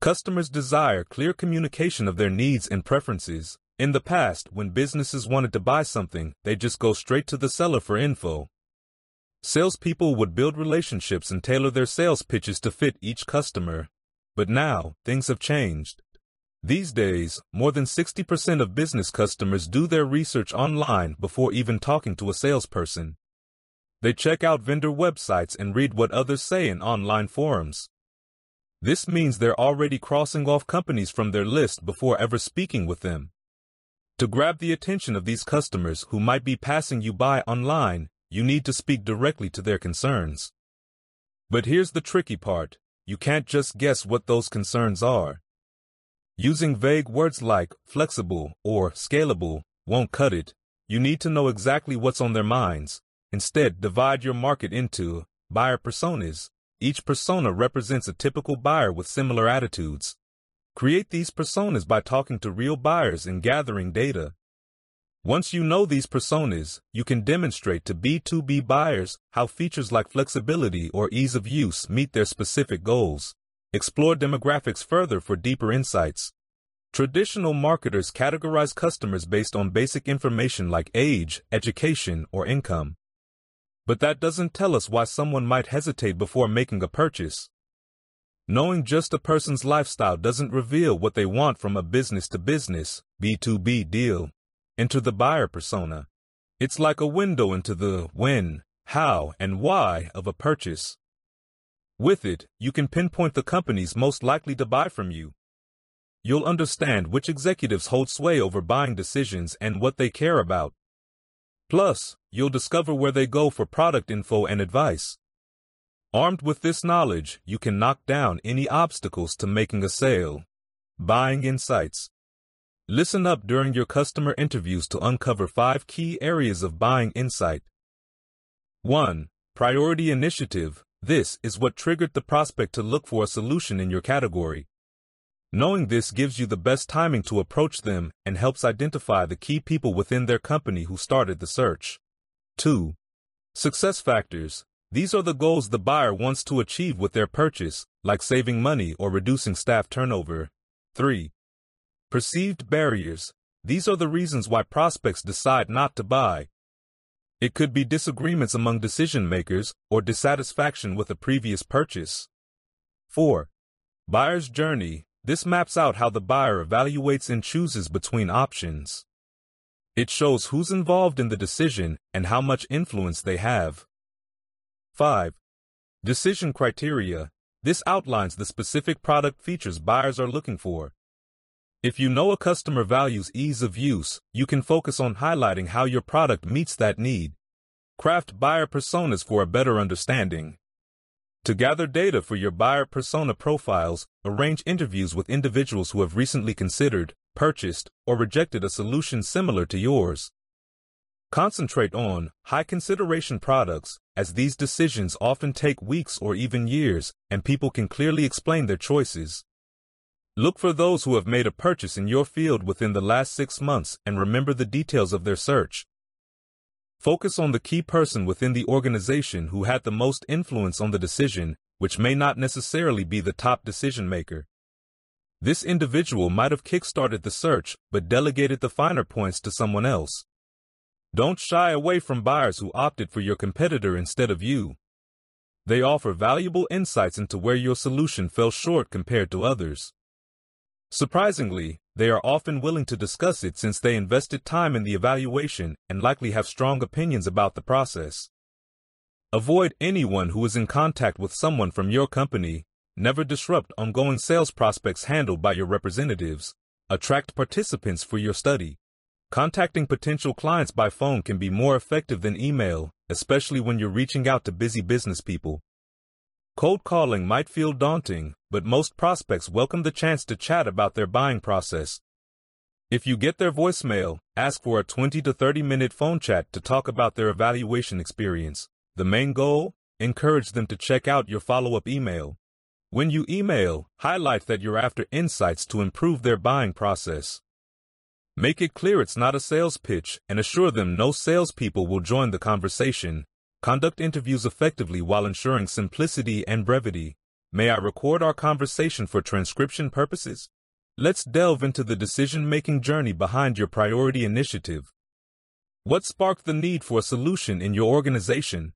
Customers desire clear communication of their needs and preferences. In the past, when businesses wanted to buy something, they'd just go straight to the seller for info. Salespeople would build relationships and tailor their sales pitches to fit each customer. But now, things have changed. These days, more than 60% of business customers do their research online before even talking to a salesperson. They check out vendor websites and read what others say in online forums. This means they're already crossing off companies from their list before ever speaking with them. To grab the attention of these customers who might be passing you by online, you need to speak directly to their concerns. But here's the tricky part. You can't just guess what those concerns are. Using vague words like flexible or scalable won't cut it. You need to know exactly what's on their minds. Instead, divide your market into buyer personas. Each persona represents a typical buyer with similar attitudes. Create these personas by talking to real buyers and gathering data. Once you know these personas, you can demonstrate to B2B buyers how features like flexibility or ease of use meet their specific goals. Explore demographics further for deeper insights. Traditional marketers categorize customers based on basic information like age, education, or income. But that doesn't tell us why someone might hesitate before making a purchase. Knowing just a person's lifestyle doesn't reveal what they want from a business-to-business, B2B deal. Enter the buyer persona. It's like a window into the when, how, and why of a purchase. With it, you can pinpoint the companies most likely to buy from you. You'll understand which executives hold sway over buying decisions and what they care about. Plus, you'll discover where they go for product info and advice. Armed with this knowledge, you can knock down any obstacles to making a sale. Buying insights. Listen up during your customer interviews to uncover 5 key areas of buying insight. 1. Priority initiative. This is what triggered the prospect to look for a solution in your category. Knowing this gives you the best timing to approach them and helps identify the key people within their company who started the search. 2. Success factors. These are the goals the buyer wants to achieve with their purchase, like saving money or reducing staff turnover. 3. Perceived barriers. These are the reasons why prospects decide not to buy. It could be disagreements among decision makers or dissatisfaction with a previous purchase. 4. Buyer's journey. This maps out how the buyer evaluates and chooses between options. It shows who's involved in the decision and how much influence they have. 5. Decision criteria. This outlines the specific product features buyers are looking for. If you know a customer values ease of use, you can focus on highlighting how your product meets that need. Craft buyer personas for a better understanding. To gather data for your buyer persona profiles, arrange interviews with individuals who have recently considered, purchased, or rejected a solution similar to yours. Concentrate on high-consideration products, as these decisions often take weeks or even years, and people can clearly explain their choices. Look for those who have made a purchase in your field within the last 6 months and remember the details of their search. Focus on the key person within the organization who had the most influence on the decision, which may not necessarily be the top decision maker. This individual might have kickstarted the search, but delegated the finer points to someone else. Don't shy away from buyers who opted for your competitor instead of you. They offer valuable insights into where your solution fell short compared to others. Surprisingly, they are often willing to discuss it since they invested time in the evaluation and likely have strong opinions about the process. Avoid anyone who is in contact with someone from your company. Never disrupt ongoing sales prospects handled by your representatives. Attract participants for your study. Contacting potential clients by phone can be more effective than email, especially when you're reaching out to busy business people. Cold calling might feel daunting, but most prospects welcome the chance to chat about their buying process. If you get their voicemail, ask for a 20 to 30-minute phone chat to talk about their evaluation experience. The main goal? Encourage them to check out your follow-up email. When you email, highlight that you're after insights to improve their buying process. Make it clear it's not a sales pitch and assure them no salespeople will join the conversation. Conduct interviews effectively while ensuring simplicity and brevity. May I record our conversation for transcription purposes? Let's delve into the decision-making journey behind your priority initiative. What sparked the need for a solution in your organization?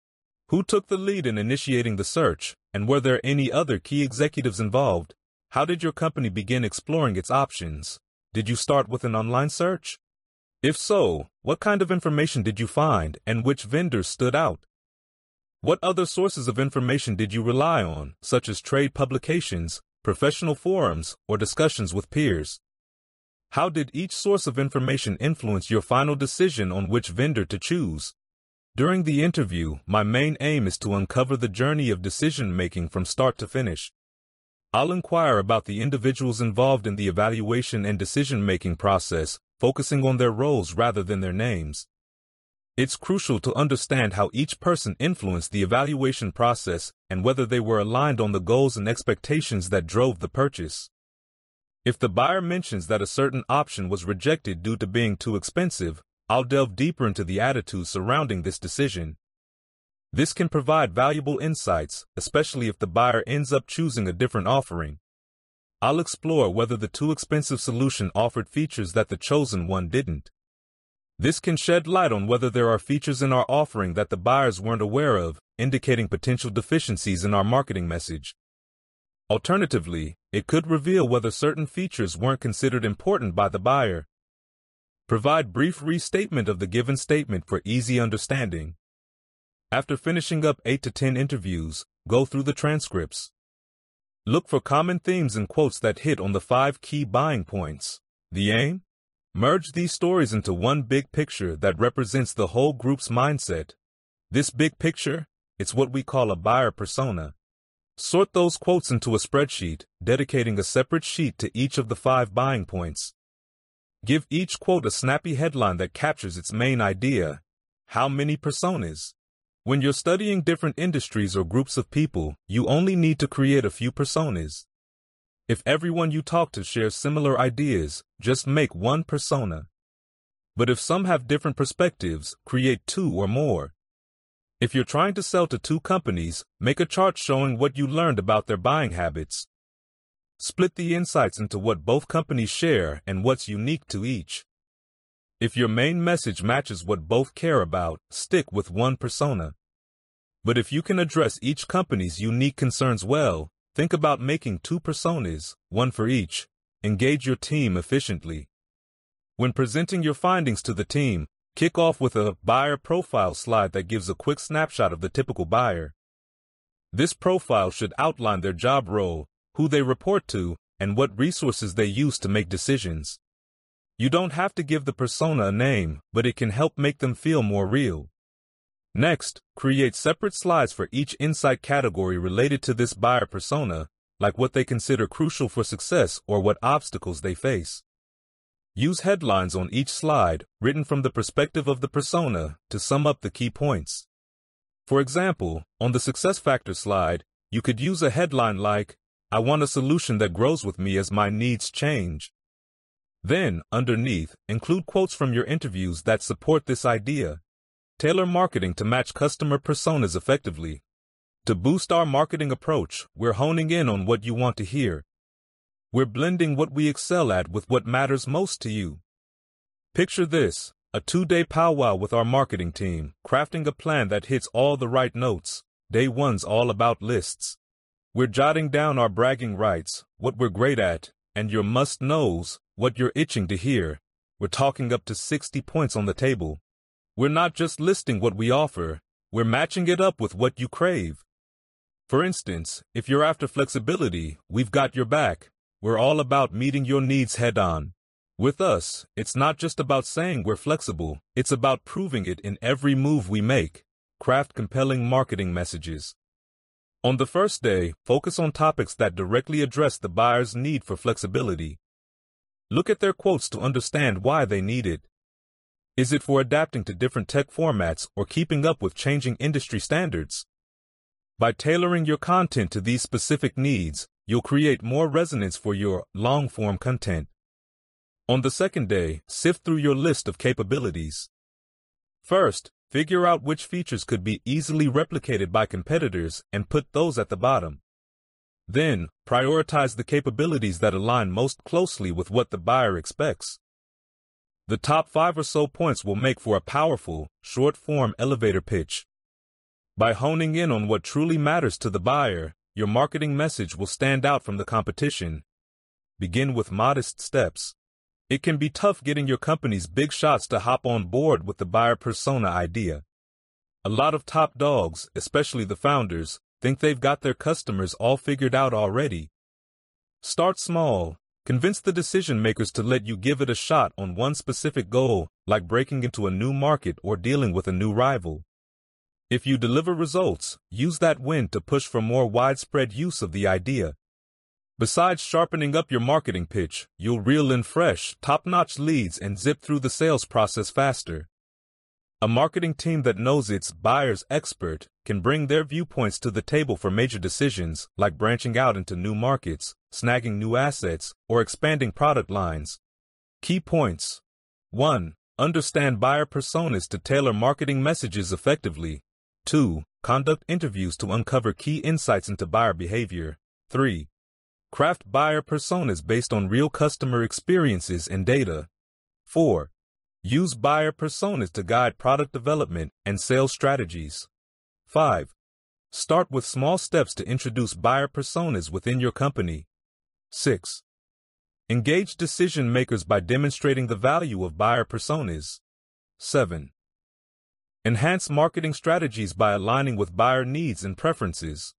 Who took the lead in initiating the search, and were there any other key executives involved? How did your company begin exploring its options? Did you start with an online search? If so, what kind of information did you find, and which vendors stood out? What other sources of information did you rely on, such as trade publications, professional forums, or discussions with peers? How did each source of information influence your final decision on which vendor to choose? During the interview, my main aim is to uncover the journey of decision-making from start to finish. I'll inquire about the individuals involved in the evaluation and decision-making process, focusing on their roles rather than their names. It's crucial to understand how each person influenced the evaluation process and whether they were aligned on the goals and expectations that drove the purchase. If the buyer mentions that a certain option was rejected due to being too expensive, I'll delve deeper into the attitude surrounding this decision. This can provide valuable insights, especially if the buyer ends up choosing a different offering. I'll explore whether the too expensive solution offered features that the chosen one didn't. This can shed light on whether there are features in our offering that the buyers weren't aware of, indicating potential deficiencies in our marketing message. Alternatively, it could reveal whether certain features weren't considered important by the buyer. Provide brief restatement of the given statement for easy understanding. After finishing up 8 to 10 interviews, go through the transcripts. Look for common themes and quotes that hit on the 5 key buying points. The aim? Merge these stories into one big picture that represents the whole group's mindset. This big picture, it's what we call a buyer persona. Sort those quotes into a spreadsheet, dedicating a separate sheet to each of the 5 buying points. Give each quote a snappy headline that captures its main idea. How many personas? When you're studying different industries or groups of people, you only need to create a few personas. If everyone you talk to shares similar ideas, just make one persona. But if some have different perspectives, create 2 or more. If you're trying to sell to 2 companies, make a chart showing what you learned about their buying habits. Split the insights into what both companies share and what's unique to each. If your main message matches what both care about, stick with one persona. But if you can address each company's unique concerns well, think about making 2 personas, one for each. Engage your team efficiently. When presenting your findings to the team, kick off with a buyer profile slide that gives a quick snapshot of the typical buyer. This profile should outline their job role, who they report to, and what resources they use to make decisions. You don't have to give the persona a name, but it can help make them feel more real. Next, create separate slides for each insight category related to this buyer persona, like what they consider crucial for success or what obstacles they face. Use headlines on each slide, written from the perspective of the persona, to sum up the key points. For example, on the success factor slide, you could use a headline like, "I want a solution that grows with me as my needs change." Then, underneath, include quotes from your interviews that support this idea. Tailor marketing to match customer personas effectively. To boost our marketing approach, we're honing in on what you want to hear. We're blending what we excel at with what matters most to you. Picture this, a 2-day powwow with our marketing team, crafting a plan that hits all the right notes. Day 1's all about lists. We're jotting down our bragging rights, what we're great at, and your must-knows, what you're itching to hear. We're talking up to 60 points on the table. We're not just listing what we offer, we're matching it up with what you crave. For instance, if you're after flexibility, we've got your back. We're all about meeting your needs head-on. With us, it's not just about saying we're flexible, it's about proving it in every move we make. Craft compelling marketing messages. On the first day, focus on topics that directly address the buyer's need for flexibility. Look at their quotes to understand why they need it. Is it for adapting to different tech formats or keeping up with changing industry standards? By tailoring your content to these specific needs, you'll create more resonance for your long-form content. On the second day, sift through your list of capabilities. First, figure out which features could be easily replicated by competitors and put those at the bottom. Then, prioritize the capabilities that align most closely with what the buyer expects. The top 5 or so points will make for a powerful, short-form elevator pitch. By honing in on what truly matters to the buyer, your marketing message will stand out from the competition. Begin with modest steps. It can be tough getting your company's big shots to hop on board with the buyer persona idea. A lot of top dogs, especially the founders, think they've got their customers all figured out already. Start small. Convince the decision makers to let you give it a shot on one specific goal, like breaking into a new market or dealing with a new rival. If you deliver results, use that win to push for more widespread use of the idea. Besides sharpening up your marketing pitch, you'll reel in fresh, top-notch leads and zip through the sales process faster. A marketing team that knows its buyer's expert can bring their viewpoints to the table for major decisions, like branching out into new markets, snagging new assets, or expanding product lines. Key points. 1. Understand buyer personas to tailor marketing messages effectively. 2. Conduct interviews to uncover key insights into buyer behavior. 3. Craft buyer personas based on real customer experiences and data. 4. Use buyer personas to guide product development and sales strategies. 5. Start with small steps to introduce buyer personas within your company. 6. Engage decision makers by demonstrating the value of buyer personas. 7. Enhance marketing strategies by aligning with buyer needs and preferences.